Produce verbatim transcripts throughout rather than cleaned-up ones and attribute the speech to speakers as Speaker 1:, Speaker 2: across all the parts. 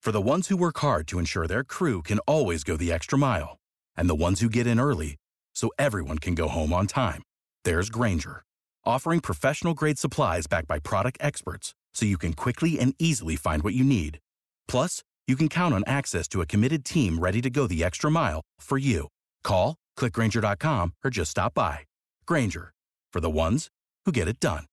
Speaker 1: For the ones who work hard to ensure their crew can always go the extra mile, and the ones who get in early so everyone can go home on time, there's Grainger, offering professional-grade supplies backed by product experts so you can quickly and easily find what you need. Plus, you can count on access to a committed team ready to go the extra mile for you. Call, click Grainger dot com, or just stop by. Grainger, for the ones who get it done.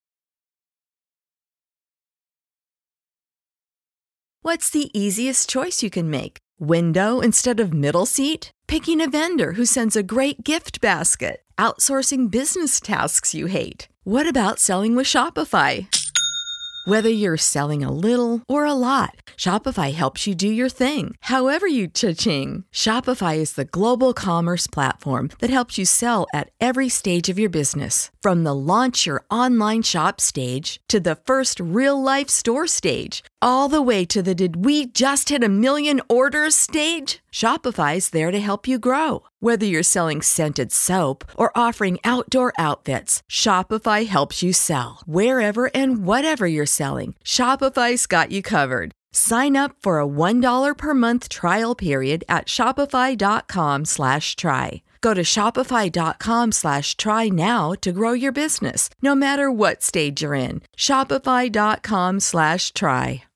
Speaker 2: What's the easiest choice you can make? Window instead of middle seat? Picking a vendor who sends a great gift basket? Outsourcing business tasks you hate? What about selling with Shopify? Whether you're selling a little or a lot, Shopify helps you do your thing, however you cha-ching. Shopify is the global commerce platform that helps you sell at every stage of your business. From the launch your online shop stage to the first real-life store stage, all the way to the did we just hit a million orders stage. Shopify's there to help you grow. Whether you're selling scented soap or offering outdoor outfits, Shopify helps you sell. Wherever and whatever you're selling, Shopify's got you covered. Sign up for a one dollar per month trial period at shopify.com slash try. Go to shopify.com slash try now to grow your business, no matter what stage you're in. Shopify.com slash try.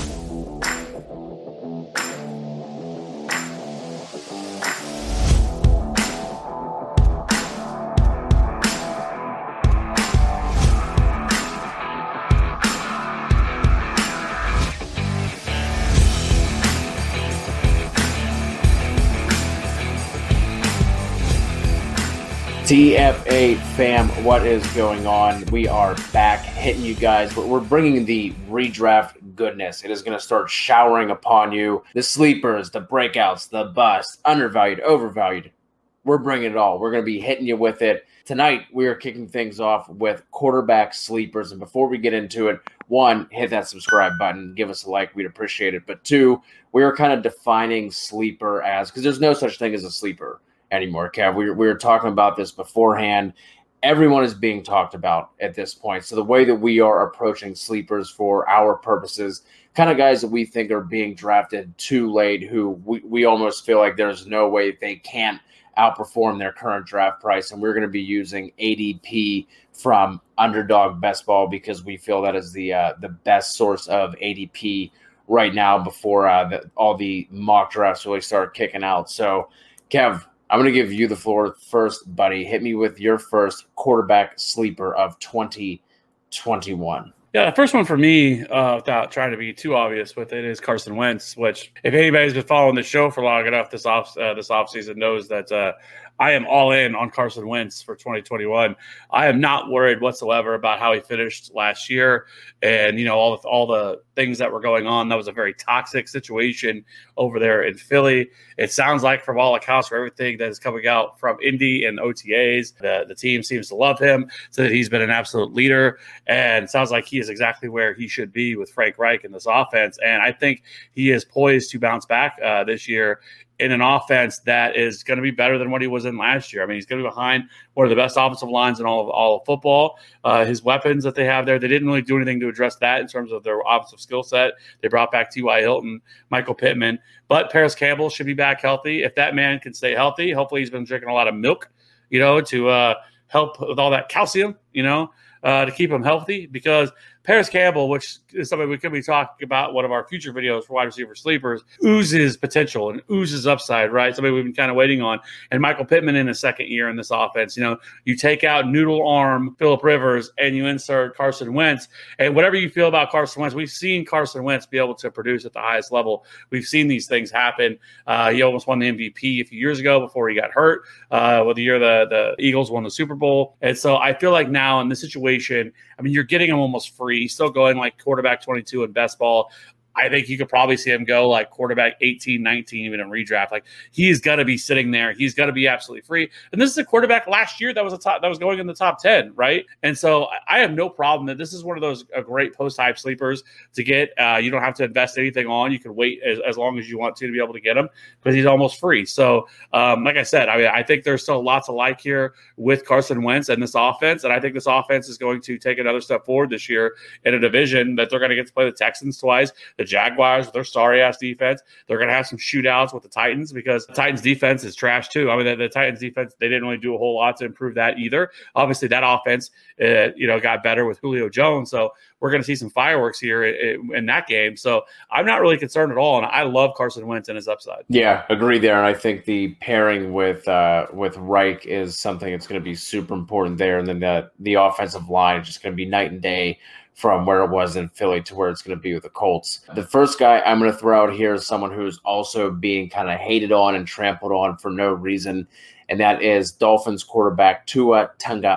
Speaker 3: T F A fam, what is going on? We are back hitting you guys. We're bringing the redraft goodness. It is going to start showering upon you. The sleepers, the breakouts, the busts, undervalued, overvalued. We're bringing it all. We're going to be hitting you with it. Tonight, we are kicking things off with quarterback sleepers. And before we get into it, one, hit that subscribe button. Give us a like. We'd appreciate it. But two, we are kind of defining sleeper as, because there's no such thing as a sleeper anymore, Kev. We, we were talking about this beforehand. Everyone is being talked about at this point. So the way that we are approaching sleepers for our purposes, kind of guys that we think are being drafted too late, who we, we almost feel like there's no way they can't outperform their current draft price. And we're going to be using A D P from Underdog Best Ball because we feel that is the uh, the best source of A D P right now before uh, the, all the mock drafts really start kicking out. So, Kev, I'm going to give you the floor first, buddy. Hit me with your first quarterback sleeper of twenty twenty-one.
Speaker 4: Yeah, the first one for me, uh, without trying to be too obvious with it, is Carson Wentz, which if anybody's been following the show for long enough this off uh, this offseason knows that uh, I am all in on Carson Wentz for twenty twenty-one. I am not worried whatsoever about how he finished last year and, you know, all the, all the things that were going on. That was a very toxic situation over there in Philly. It sounds like from all accounts, for everything that is coming out from Indy and O T As, the, the team seems to love him, so that he's been an absolute leader, and it sounds like he is exactly where he should be with Frank Reich in this offense. And I think he is poised to bounce back uh, this year in an offense that is going to be better than what he was in last year. I mean, he's going to be behind one of the best offensive lines in all of, all of football. Uh, his weapons that they have there, they didn't really do anything to address that in terms of their offensive skill set. They brought back T Y. Hilton, Michael Pittman, but Paris Campbell should be back healthy. If that man can stay healthy, hopefully he's been drinking a lot of milk, you know, to uh, help with all that calcium, you know, uh, to keep him healthy, because Paris Campbell, which is somebody we could be talking about, one of our future videos for wide receiver sleepers, oozes potential and oozes upside, right? Somebody we've been kind of waiting on. And Michael Pittman in his second year in this offense, you know, you take out noodle arm Phillip Rivers and you insert Carson Wentz. And whatever you feel about Carson Wentz, we've seen Carson Wentz be able to produce at the highest level. We've seen these things happen. Uh, he almost won the M V P a few years ago before he got hurt. Uh, well, the year the, the Eagles won the Super Bowl. And so I feel like now in this situation, I mean, you're getting him almost free. He's still going like quarterback twenty-two in best ball. I think you could probably see him go like quarterback eighteen, nineteen, even in redraft. Like, he's got to be sitting there. He's got to be absolutely free. And this is a quarterback last year that was a top, that was going in the top ten, right? And so I have no problem that this is one of those uh, great post-hype sleepers to get. Uh, you don't have to invest anything on. You can wait as, as long as you want to to be able to get him because he's almost free. So, um, like I said, I mean, I think there's still lots of like here with Carson Wentz and this offense. And I think this offense is going to take another step forward this year in a division that they're going to get to play the Texans twice. The Jaguars, their sorry ass defense. They're going to have some shootouts with the Titans because the Titans defense is trash too. I mean, the, the Titans defense, they didn't really do a whole lot to improve that either. Obviously, that offense, uh, you know, got better with Julio Jones. So we're going to see some fireworks here in, in that game. So I'm not really concerned at all. And I love Carson Wentz and his upside.
Speaker 3: Yeah, agree there. And I think the pairing with uh, with Reich is something that's going to be super important there. And then the, the offensive line is just going to be night and day from where it was in Philly to where it's going to be with the Colts. The first guy I'm going to throw out here is someone who's also being kind of hated on and trampled on for no reason, and that is Dolphins quarterback Tua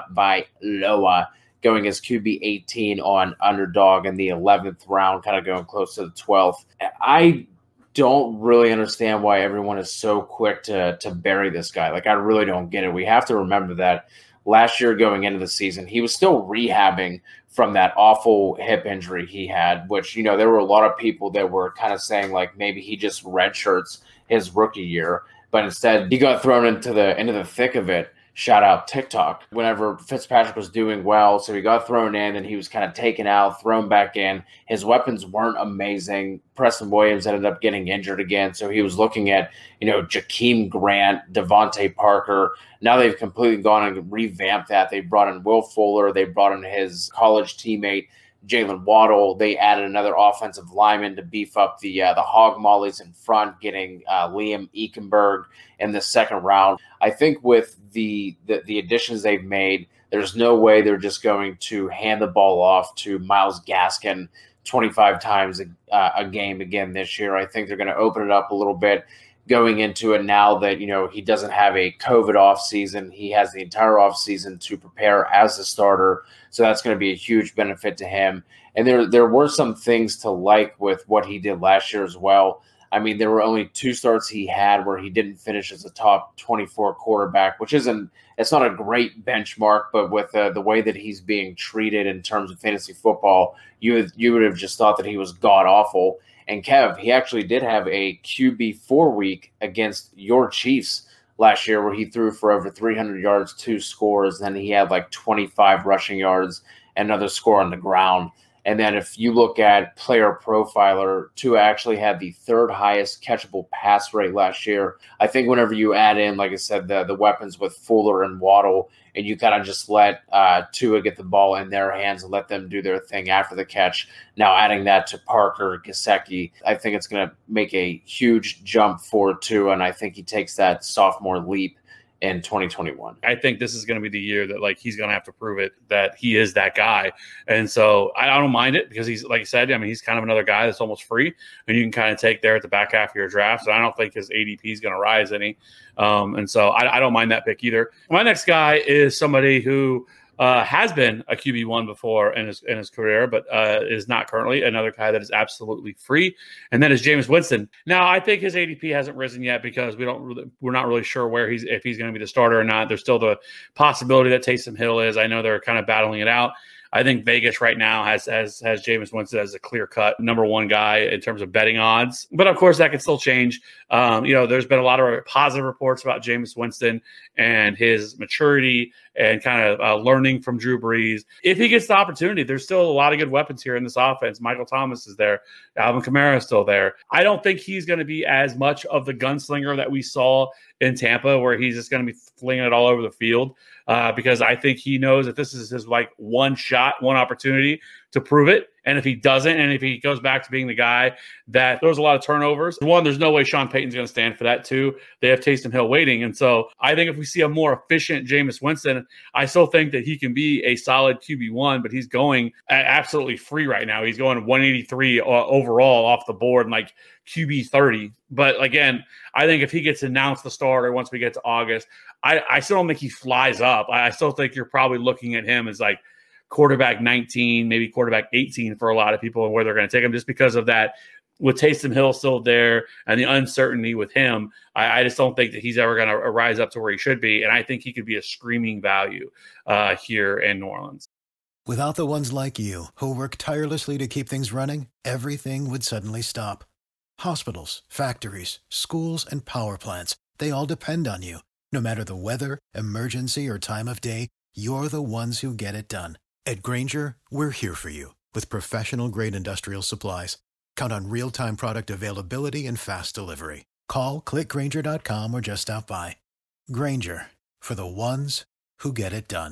Speaker 3: Tagovailoa, going as Q B eighteen on underdog in the eleventh round, kind of going close to the twelfth. I don't really understand why everyone is so quick to to bury this guy. Like, I really don't get it. We have to remember that last year going into the season, he was still rehabbing from that awful hip injury he had, which, you know, there were a lot of people that were kind of saying like maybe he just redshirts his rookie year, but instead he got thrown into the into the thick of it. Shout out TikTok. Whenever Fitzpatrick was doing well, so he got thrown in and he was kind of taken out, thrown back in. His weapons weren't amazing. Preston Williams ended up getting injured again, so he was looking at, you know, Jakeem Grant, Devontae Parker. Now they've completely gone and revamped that. They brought in Will Fuller. They brought in his college teammate, Jalen Waddle. They added another offensive lineman to beef up the uh, the hog mollies in front, getting uh, Liam Eichenberg in the second round. I think with the, the the additions they've made, there's no way they're just going to hand the ball off to Myles Gaskin twenty-five times a, uh, a game again this year. I think they're going to open it up a little bit going into it now that, you know, he doesn't have a COVID off season. He has the entire off season to prepare as a starter. So that's going to be a huge benefit to him. And there, there were some things to like with what he did last year as well. I mean, there were only two starts he had where he didn't finish as a top twenty-four quarterback, which isn't, it's not a great benchmark, but with uh, the way that he's being treated in terms of fantasy football, you would, you would have just thought that he was god awful. And Kev, he actually did have a Q B four week against your Chiefs last year where he threw for over three hundred yards, two scores. Then he had like twenty-five rushing yards, another score on the ground. And then if you look at Player Profiler, Tua actually had the third highest catchable pass rate last year. I think whenever you add in, like I said, the, the weapons with Fuller and Waddle, and you kind of just let uh, Tua get the ball in their hands and let them do their thing after the catch. Now adding that to Parker, Gesicki, I think it's going to make a huge jump for Tua, and I think he takes that sophomore leap in twenty twenty-one.
Speaker 4: I think this is going to be the year that, like, he's going to have to prove it that he is that guy. And so I, I don't mind it because he's, like I said, I mean, he's kind of another guy that's almost free and you can kind of take there at the back half of your draft. So I don't think his A D P is going to rise any. Um, and so I, I don't mind that pick either. My next guy is somebody who Uh, has been a Q B one before in his in his career, but uh, is not currently. Another guy that is absolutely free, and that is Jameis Winston. Now, I think his A D P hasn't risen yet because we don't really, we're not really sure where he's if he's going to be the starter or not. There's still the possibility that Taysom Hill is. I know they're kind of battling it out. I think Vegas right now has has has Jameis Winston as a clear-cut number one guy in terms of betting odds. But, of course, that can still change. Um, you know, there's been a lot of positive reports about Jameis Winston and his maturity and kind of uh, learning from Drew Brees. If he gets the opportunity, there's still a lot of good weapons here in this offense. Michael Thomas is there. Alvin Kamara is still there. I don't think he's going to be as much of the gunslinger that we saw in Tampa where he's just going to be flinging it all over the field. Uh, because I think he knows that this is his like one shot, one opportunity to prove it. And if he doesn't, and if he goes back to being the guy that throws a lot of turnovers, one, there's no way Sean Payton's going to stand for that. Two, they have Taysom Hill waiting. And so I think if we see a more efficient Jameis Winston, I still think that he can be a solid Q B one, but he's going absolutely free right now. He's going one eighty-three overall off the board and like Q B thirty. But again, I think if he gets announced the starter once we get to August, I, I still don't think he flies up. I, I still think you're probably looking at him as like quarterback nineteen, maybe quarterback eighteen for a lot of people and where they're going to take him just because of that. With Taysom Hill still there and the uncertainty with him, I, I just don't think that he's ever going to rise up to where he should be. And I think he could be a screaming value uh, here in New Orleans.
Speaker 5: Without the ones like you who work tirelessly to keep things running, everything would suddenly stop. Hospitals, factories, schools, and power plants, they all depend on you. No matter the weather, emergency, or time of day, you're the ones who get it done. At Grainger, we're here for you with professional-grade industrial supplies. Count on real-time product availability and fast delivery. Call, click Grainger dot com, or just stop by. Grainger, for the ones who get it done.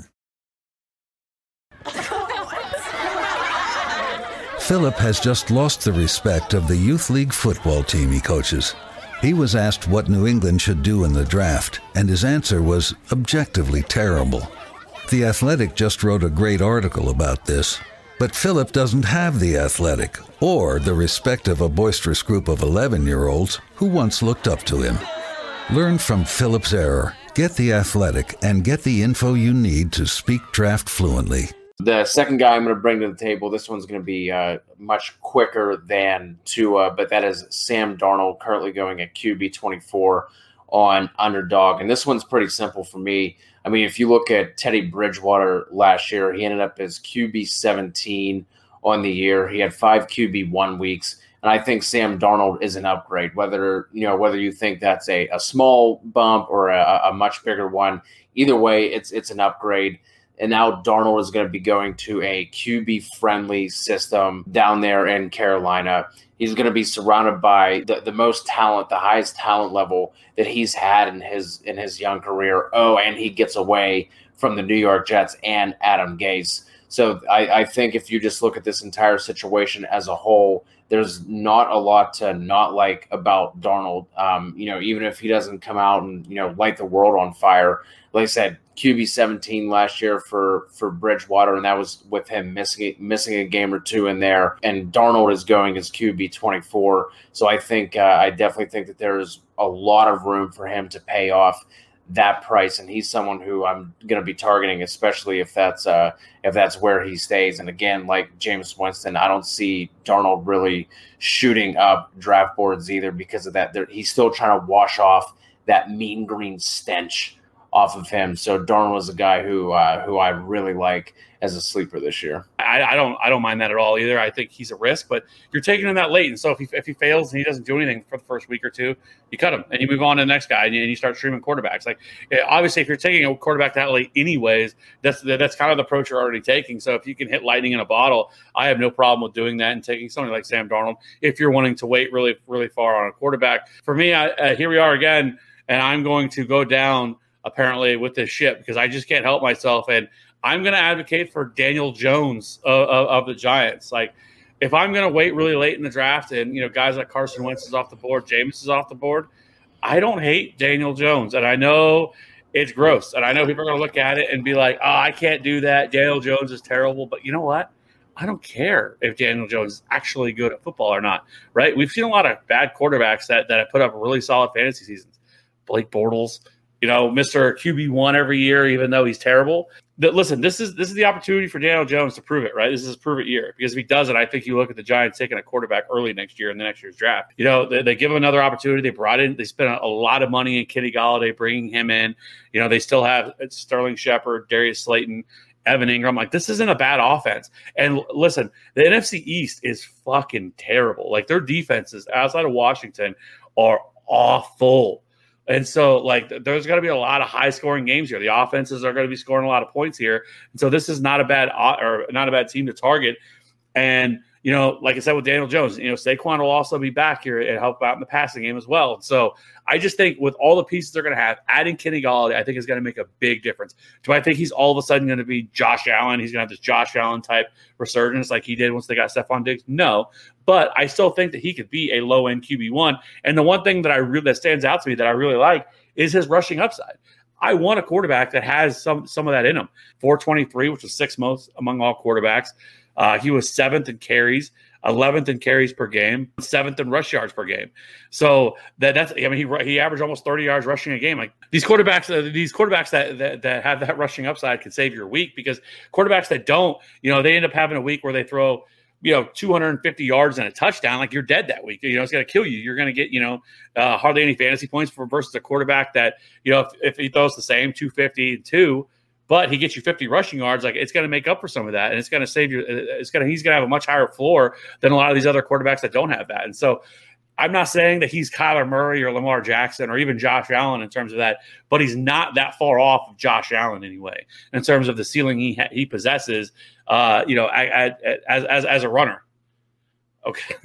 Speaker 6: Philip has just lost the respect of the youth league football team he coaches. He was asked what New England should do in the draft, and his answer was objectively terrible. The Athletic just wrote a great article about this, but Philip doesn't have the Athletic or the respect of a boisterous group of eleven-year-olds who once looked up to him. Learn from Philip's error, get the Athletic, and get the info you need to speak draft fluently.
Speaker 3: The second guy I'm going to bring to the table, this one's going to be uh, much quicker than Tua, but that is Sam Darnold, currently going at Q B twenty-four on Underdog. And this one's pretty simple for me. I mean, if you look at Teddy Bridgewater last year, he ended up as Q B seventeen on the year. He had five Q B one weeks. And I think Sam Darnold is an upgrade, whether you know whether you think that's a, a small bump or a, a much bigger one. Either way, it's it's an upgrade. And now Darnold is going to be going to a Q B-friendly system down there in Carolina. He's going to be surrounded by the, the most talent, the highest talent level that he's had in his in his young career. Oh, and he gets away from the New York Jets and Adam Gase. So I, I think if you just look at this entire situation as a whole, there's not a lot to not like about Darnold. Um, you know, even if he doesn't come out and, you know, light the world on fire. Like I said, Q B seventeen last year for, for Bridgewater, and that was with him missing missing a game or two in there. And Darnold is going as Q B twenty-four. So I think uh, I definitely think that there's a lot of room for him to pay off that price, and he's someone who I'm going to be targeting, especially if that's uh, if that's where he stays. And again, like Jameis Winston, I don't see Darnold really shooting up draft boards either because of that. They're, he's still trying to wash off that mean green stench off of him. So Darnold is a guy who uh, who I really like as a sleeper this year.
Speaker 4: I, I don't I don't mind that at all either. I think he's a risk, but you're taking him that late. And so if he, if he fails and he doesn't do anything for the first week or two, you cut him and you move on to the next guy and you, and you start streaming quarterbacks. Like obviously, if you're taking a quarterback that late anyways, that's that's kind of the approach you're already taking. So if you can hit lightning in a bottle, I have no problem with doing that and taking somebody like Sam Darnold if you're wanting to wait really, really far on a quarterback. For me, I, uh, here we are again, and I'm going to go down apparently with this ship because I just can't help myself. And I'm going to advocate for Daniel Jones of, of, of the Giants. Like if I'm going to wait really late in the draft and, you know, guys like Carson Wentz is off the board, Jameis is off the board, I don't hate Daniel Jones. And I know it's gross. And I know people are going to look at it and be like, oh, I can't do that. Daniel Jones is terrible. But you know what? I don't care if Daniel Jones is actually good at football or not, right? We've seen a lot of bad quarterbacks that, that have put up really solid fantasy seasons. Blake Bortles, you know, Mister Q B one every year, even though he's terrible. But listen, this is this is the opportunity for Daniel Jones to prove it, right? This is his prove it year. Because if he does it, I think you look at the Giants taking a quarterback early next year in the next year's draft. You know, they, they give him another opportunity. They brought in, they spent a, a lot of money in Kenny Golladay, bringing him in. You know, they still have Sterling Shepard, Darius Slayton, Evan Ingram. Like, this isn't a bad offense. And listen, the N F C East is fucking terrible. Like, their defenses outside of Washington are awful. And so, like, there's going to be a lot of high-scoring games here. The offenses are going to be scoring a lot of points here. And so this is not a bad or not a bad team to target. And, you know, like I said with Daniel Jones, you know, Saquon will also be back here and help out in the passing game as well. So I just think with all the pieces they're going to have, adding Kenny Golladay, I think is going to make a big difference. Do I think he's all of a sudden going to be Josh Allen? He's going to have this Josh Allen type resurgence like he did once they got Stephon Diggs? No. But I still think that he could be a low-end Q B one. And the one thing that I really that stands out to me that I really like is his rushing upside. I want a quarterback that has some some of that in him. four twenty-three, which was sixth most among all quarterbacks. Uh, he was seventh in carries, eleventh in carries per game, seventh in rush yards per game. So that that's I mean he he averaged almost thirty yards rushing a game. Like these quarterbacks, uh, these quarterbacks that, that that have that rushing upside can save your week, because quarterbacks that don't, you know, they end up having a week where they throw, you know, two hundred fifty yards and a touchdown. Like, you're dead that week. You know, it's going to kill you. You're going to get, you know, uh, hardly any fantasy points for versus a quarterback that, you know, if, if he throws the same two fifty and two, but he gets you fifty rushing yards, like, it's going to make up for some of that. And it's going to save you. It's going to, he's going to have a much higher floor than a lot of these other quarterbacks that don't have that. And so I'm not saying that he's Kyler Murray or Lamar Jackson or even Josh Allen in terms of that, but he's not that far off of Josh Allen anyway, in terms of the ceiling he ha- he possesses, uh, you know, at, at, as, as, as a runner. Okay.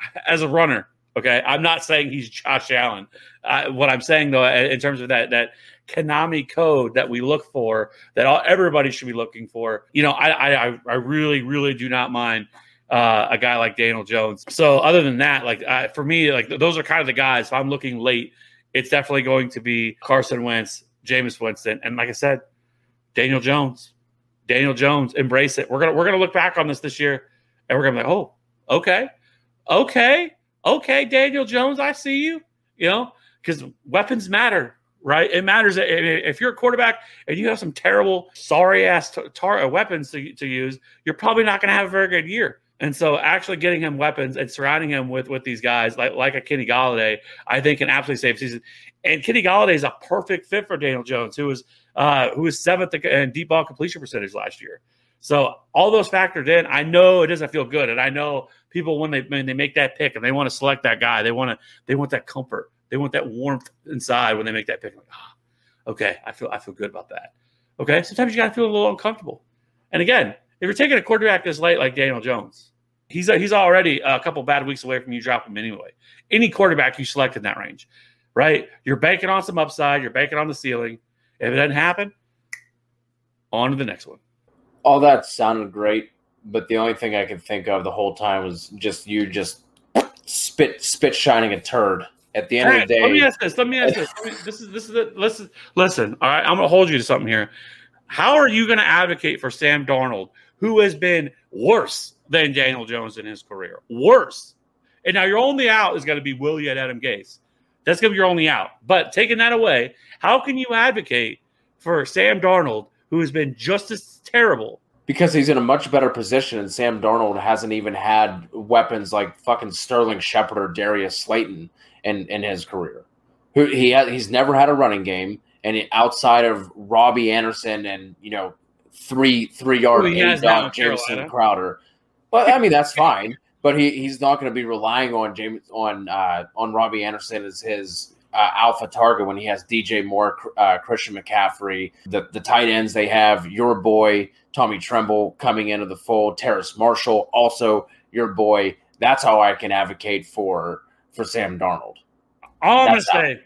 Speaker 4: as a runner. Okay, I'm not saying he's Josh Allen. Uh, what I'm saying, though, in terms of that that Konami code that we look for, that all, everybody should be looking for, you know, I I, I really, really do not mind uh, a guy like Daniel Jones. So other than that, like uh, for me, like those are kind of the guys. If I'm looking late, it's definitely going to be Carson Wentz, Jameis Winston, and like I said, Daniel Jones. Daniel Jones, embrace it. We're gonna we're gonna look back on this this year, and we're gonna be like, oh, okay, okay. Okay, Daniel Jones, I see you, you know, because weapons matter, right? It matters. If you're a quarterback and you have some terrible, sorry-ass tar- weapons to, to use, you're probably not going to have a very good year. And so actually getting him weapons and surrounding him with, with these guys like, like a Kenny Golladay, I think can absolutely save season. And Kenny Golladay is a perfect fit for Daniel Jones, who was, uh, who was seventh in deep ball completion percentage last year. So all those factored in. I know it doesn't feel good, and I know people when they when they make that pick and they want to select that guy, they want to they want that comfort, they want that warmth inside when they make that pick. Like, ah, okay, I feel I feel good about that. Okay, sometimes you got to feel a little uncomfortable. And again, if you're taking a quarterback this late like Daniel Jones, he's a, he's already a couple bad weeks away from you dropping him anyway. Any quarterback you select in that range, right? You're banking on some upside. You're banking on the ceiling. If it doesn't happen, on to the next one.
Speaker 3: All that sounded great, but the only thing I could think of the whole time was just you just spit spit shining a turd. At the end
Speaker 4: right,
Speaker 3: of the day,
Speaker 4: let me ask this. Let me ask this. Let me, this is this is it. Listen, listen. All right, I'm going to hold you to something here. How are you going to advocate for Sam Darnold, who has been worse than Daniel Jones in his career? Worse. And now your only out is going to be will you at Adam Gase. That's going to be your only out. But taking that away, how can you advocate for Sam Darnold, who has been just as terrible?
Speaker 3: Because he's in a much better position, and Sam Darnold hasn't even had weapons like fucking Sterling Shepard or Darius Slayton in, in his career. Who he ha- he's never had a running game, and he, outside of Robbie Anderson and you know three three yard dog Jameson Crowder. Well, I mean that's fine, but he, he's not going to be relying on James on uh, on Robbie Anderson as his Uh, alpha target when he has D J Moore, uh, Christian McCaffrey, the, the tight ends they have, your boy, Tommy Tremble coming into the fold, Terrace Marshall, also your boy. That's how I can advocate for for Sam Darnold.
Speaker 4: All I'm going to say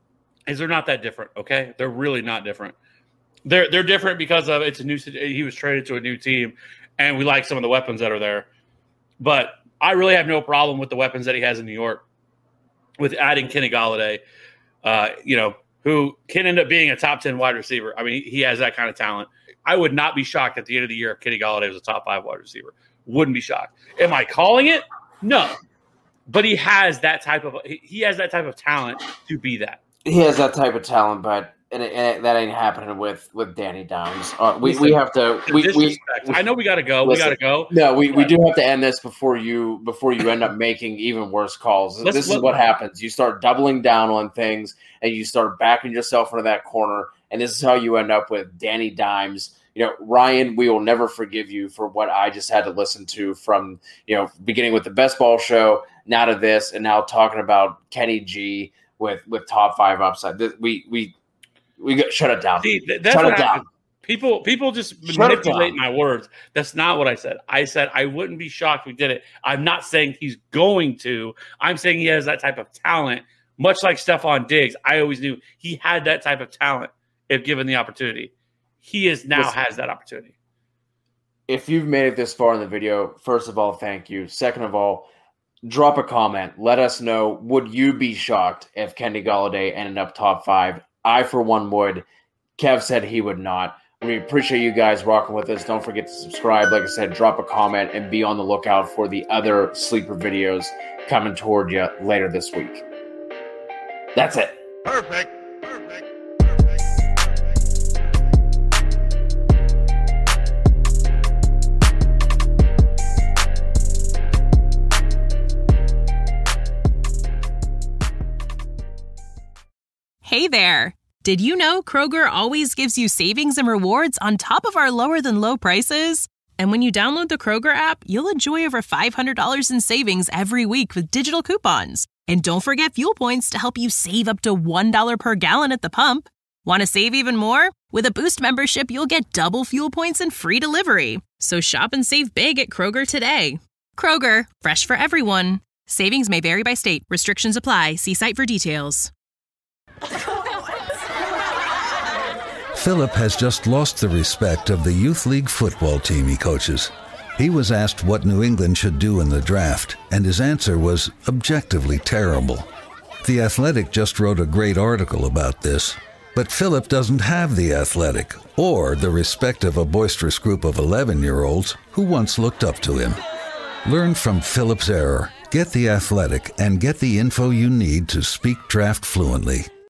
Speaker 4: is they're not that different, okay? They're really not different. They're they're different because of it's a new he was traded to a new team, and we like some of the weapons that are there. But I really have no problem with the weapons that he has in New York with adding Kenny Golladay. Uh, you know, who can end up being a top ten wide receiver. I mean, he has that kind of talent. I would not be shocked at the end of the year if Kenny Golladay was a top five wide receiver. Wouldn't be shocked. Am I calling it? No. But he has that type of he has that type of talent to be that.
Speaker 3: He has that type of talent, but and, it, and it, that ain't happening with with Danny Dimes. Uh, we listen, we have to. We, we
Speaker 4: I know we got to go. Listen, we got to go.
Speaker 3: No, we, we do have to end this before you before you end up making even worse calls. Let's, this is what happens. You start doubling down on things, and you start backing yourself into that corner, and this is how you end up with Danny Dimes. You know, Ryan, we will never forgive you for what I just had to listen to from you know beginning with the Best Ball Show, now to this, and now talking about Kenny G with with top five upside. This, we we. We got shut it down.
Speaker 4: See, that's
Speaker 3: shut
Speaker 4: what
Speaker 3: it down.
Speaker 4: People, people just
Speaker 3: shut
Speaker 4: manipulate my words. That's not what I said. I said I wouldn't be shocked if we did it. I'm not saying he's going to. I'm saying he has that type of talent, much like Stephon Diggs. I always knew he had that type of talent if given the opportunity. He is now Listen, has that opportunity.
Speaker 3: If you've made it this far in the video, first of all, thank you. Second of all, drop a comment. Let us know, would you be shocked if Kenny Golladay ended up top five? I, for one, would. Kev said he would not. We appreciate you guys rocking with us. Don't forget to subscribe. Like I said, drop a comment and be on the lookout for the other sleeper videos coming toward you later this week. That's it.
Speaker 7: Perfect. Perfect.
Speaker 8: Hey there. Did you know Kroger always gives you savings and rewards on top of our lower than low prices? And when you download the Kroger app, you'll enjoy over five hundred dollars in savings every week with digital coupons. And don't forget fuel points to help you save up to one dollar per gallon at the pump. Want to save even more? With a Boost membership, you'll get double fuel points and free delivery. So shop and save big at Kroger today. Kroger, fresh for everyone. Savings may vary by state. Restrictions apply. See site for details.
Speaker 6: Philip has just lost the respect of the youth league football team he coaches. He was asked what New England should do in the draft, and his answer was objectively terrible. The Athletic just wrote a great article about this, but Philip doesn't have the Athletic or the respect of a boisterous group of eleven-year-olds who once looked up to him. Learn from Philip's error, get the Athletic, and get the info you need to speak draft fluently.